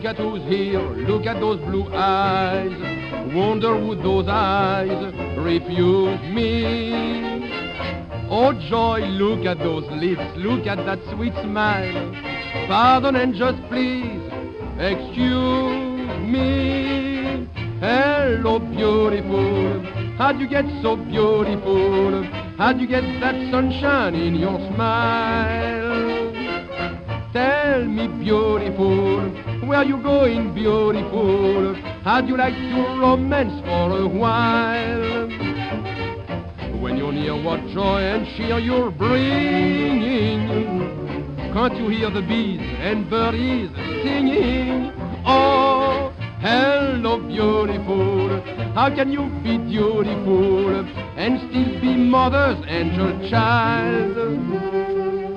at who's here, look at those blue eyes. Wonder would those eyes refuse me? Oh joy, look at those lips, look at that sweet smile. Pardon and just please, excuse me. Hello beautiful, how'd you get so beautiful? How'd you get that sunshine in your smile? Tell me beautiful, where you going beautiful? How'd you like to romance for a while? When you're near, what joy and cheer you're bringing. Can't you hear the bees and birdies singing? Oh, hello beautiful, how can you be beautiful and still be mother's angel child?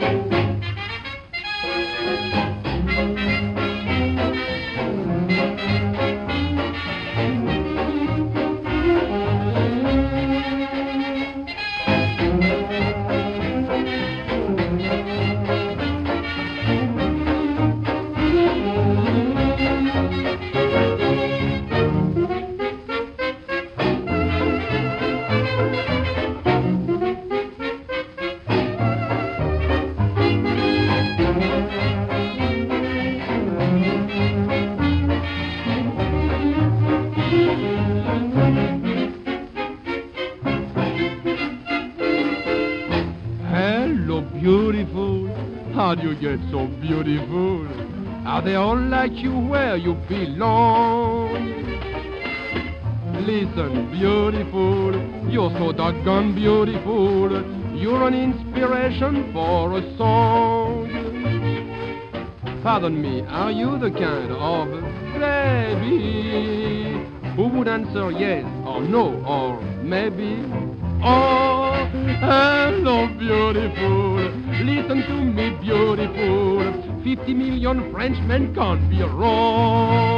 Beautiful, how do you get so beautiful? Are they all like you where you belong? Listen, beautiful, you're so doggone beautiful. You're an inspiration for a song. Pardon me, are you the kind of baby who would answer yes or no or maybe? Oh, hello, beautiful. Listen to me, beautiful. 50 million Frenchmen can't be wrong.